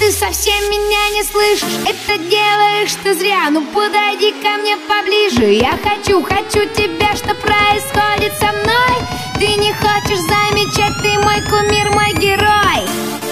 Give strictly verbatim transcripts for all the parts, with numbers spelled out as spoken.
ты совсем меня не слышишь, это делаешь ты зря. Ну подойди ко мне поближе, я хочу, хочу тебя, что происходит со мной. Ты не хочешь замечать, ты мой кумир, мой герой.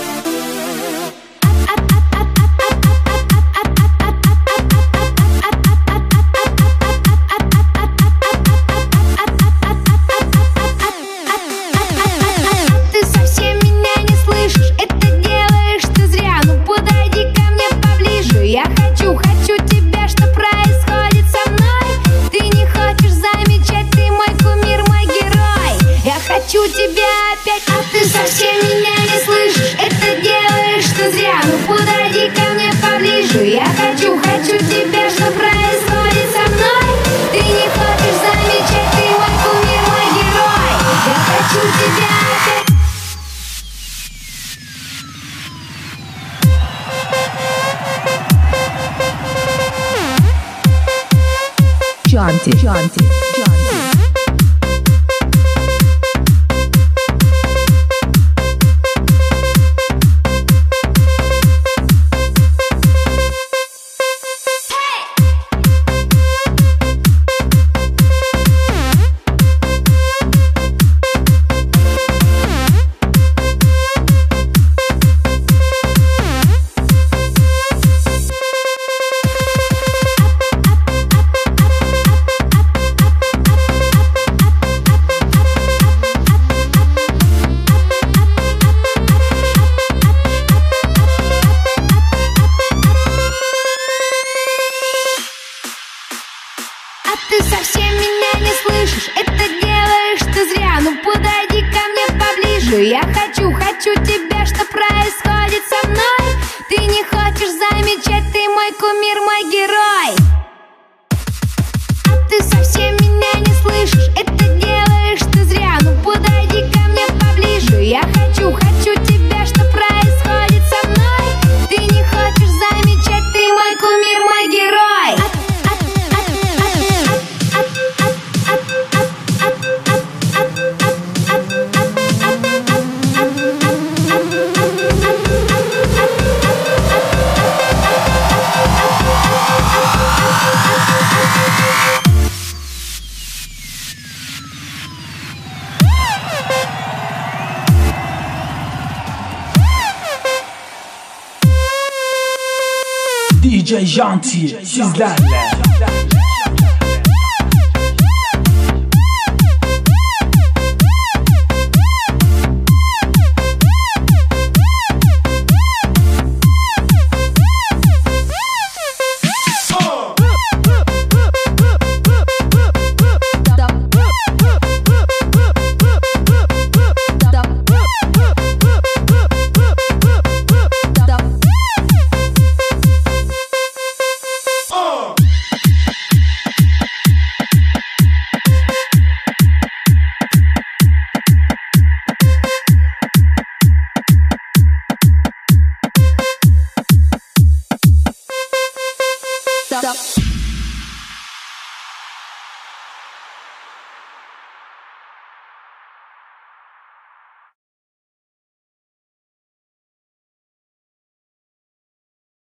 Хочу тебя опять, а ты совсем меня не слышишь, это делаешь ты зря. Ну подойди ко мне поближе, я хочу, хочу тебя, что происходит со мной. Ты не хочешь замечать, ты мой кумир, мой герой. Я хочу тебя опять. Джонти, Джонти, Джонти. Ты совсем меня не слышишь, это делаешь ты зря. Ну подойди ко мне поближе, я хочу, хочу тебя, что происходит со мной. Ты не хочешь замечать, ты мой кумир, мой герой. А ты совсем меня не слышишь, это делаешь ты зря. Ну подойди ко мне поближе, я хочу, хочу тебя, что происходит со мной. Ты не хочешь замечать, ты мой кумир, мой герой. D J Janti, sizlerle.